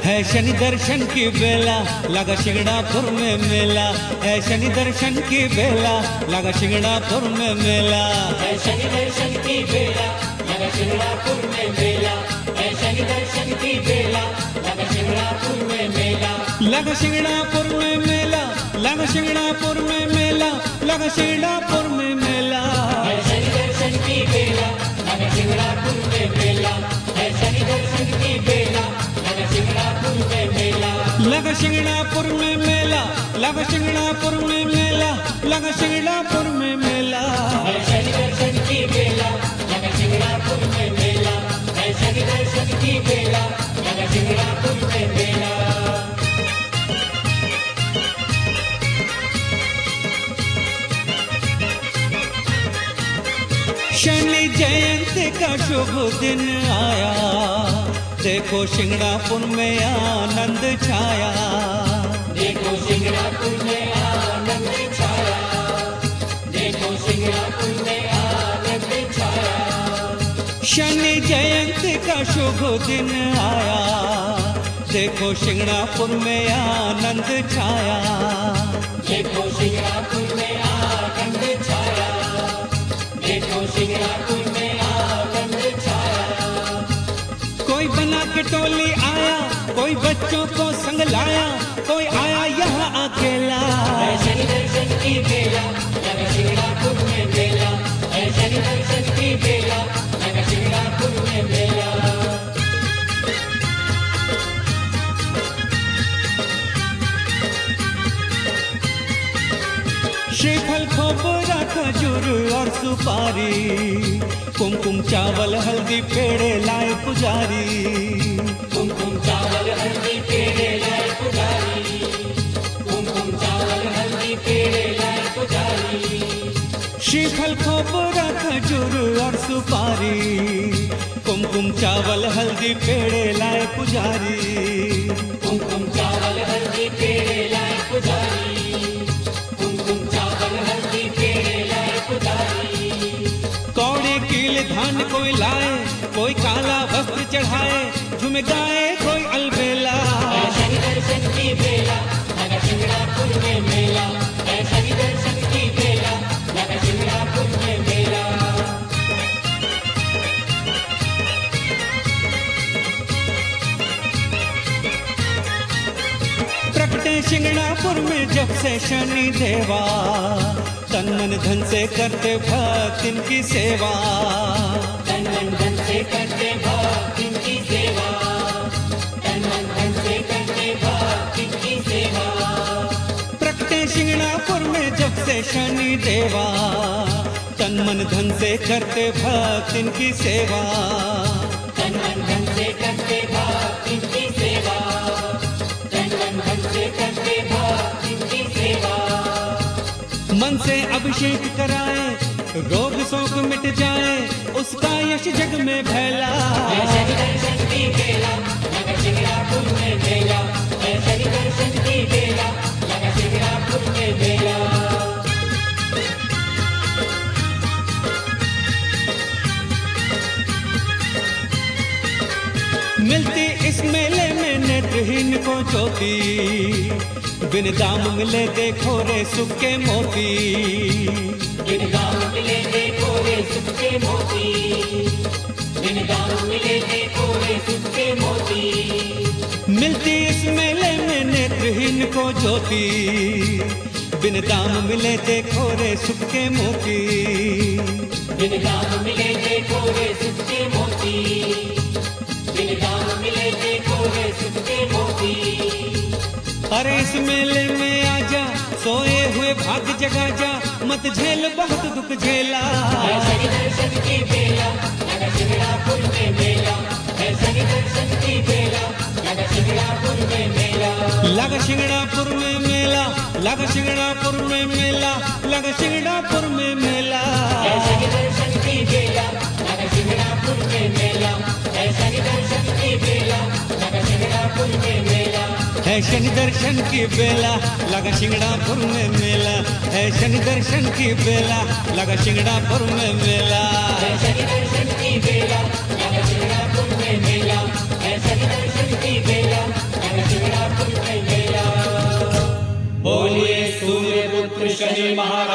है शनि दर्शन की बेला, लगा शिंगणापुर में मेला। है शनि दर्शन की बेला, लगा शिंगणापुर में मेला। है शनि दर्शन की बेला, लगा शिंगणापुर में मेला। है शनि दर्शन की बेला, लगा शिंगणापुर में मेला। लगा शिंगणापुर में मेला, लगा शिंगणापुर में मेला, लगा शिंगणापुर में मेला। है शनि दर्शन की बेला, लगा शिंगणापुर में मेला। है शनि दर्शन की बेला, लगा शिंगणापुर में मेला। लगा शिंगणापुर में मेला, लगा शिंगणापुर में मेला, लगा शिंगणापुर में मेला। है शनि दर्शन की बेला, लगा शिंगणापुर में मेला। है शनि दर्शन की बेला, लगा शिंगणापुर में मेला। शनि जयंती का शुभ दिन आया, देखो शिंगणापुर में आनंद छाया। देखो शिंगणापुर में आनंद छाया। देखो शिंगणापुर में आनंद छाया। शनि जयंती का शुभ दिन आया, देखो शिंगणापुर में आनंद छाया। देखो शिंगणापुर में आनंद छाया। देखो शिंगणापुर में आनंद छाया। कोई बना के टोली आया, कोई बच्चों को संग लाया, कोई आया यहाँ अकेला। है शनि दर्शन की बेला, लगा शिंगणापुर में मेला। है शनि दर्शन की बेला, लगा शिंगणापुर में मेला। श्रीफल खोपरा खजूर और सुपारी, कुमकुम चावल हल्दी पेड़े लाए पुजारी। कुमकुम चावल हल्दी पेड़े लाए पुजारी। कुमकुम चावल हल्दी पेड़े लाए पुजारी। श्रीफल खोपरा खजूर और सुपारी, कुमकुम चावल हल्दी पेड़े लाए पुजारी। कुमकुम चावल हल्दी पेड़े लाए पुजारी। कुमकुम चावल हल्दी पेड़े लाए पुजारी। कौड़े कील धान कोई लाए, कोई काला वस्त्र चढ़ाए, झूम गाए कोई अलबेला। है शनि दर्शन की बेला, लगा शिंगणापुर में मेला। है शनि दर्शन की बेला, लगा शिंगणापुर में मेला। प्रकटे शिंगणापुर में जब से शनि देवा, तन मन धन से करते भक्त इनकी सेवा। तन मन धन से करते भक्त इनकी सेवा। तन मन धन से करते भक्त इनकी सेवा। प्रकटे शिंगणापुर में जब से शनि देवा, तन मन धन से करते भक्त इनकी सेवा। तन मन धन से करते भक्त इनकी सेवा। तन मन धन से करते भक्त इनकी सेवा। मन से अभिषेक कराए, रोग शोक मिट जाए, उसका यश जग में फैला। है शनि दर्शन की बेला, लगा शिंगणापुर में मेला। है शनि दर्शन की बेला, लगा शिंगणापुर में मेला। मिलती इस मेले में नेत्रहीन को ज्योति, बिन दाम मिले देखो रे सुख के मोती। बिन दाम मिले देखो रे सुख के मोती। बिन दाम मिले देखो रे सुख के मोती। मिलती इस मेले में नेत्रहीन को ज्योति, बिन दाम मिले देखो रे सुख के मोती। बिन दाम मिले देखो रे सुख के मोती। बिन दाम मिले देखो रे सुख के मोती। अरे इस मेले में आजा, सोए हुए भाग्य जगा जा, मत झेल बहुत दुख झेला। है शनि दर्शन की बेला, लगा शिंगणापुर में मेला। है शनि दर्शन की बेला, लगा शिंगणापुर में मेला। लगा शिंगणापुर में मेला, लगा शिंगणापुर में मेला, लगा शिंगणापुर में मेला। है शनि दर्शन की बेला, लगा शिंगणापुर में मेला। है शनि दर्शन की बेला, लगा शिंगणापुर में मेला। है शनि दर्शन की बेला, लगा शिंगणापुर में मेला। है शनि दर्शन की बेला, लगा शिंगणापुर में मेला। है शनि दर्शन की बेला, लगा शिंगणापुर में मेला। है शनि दर्शन की बेला, शनि महाराज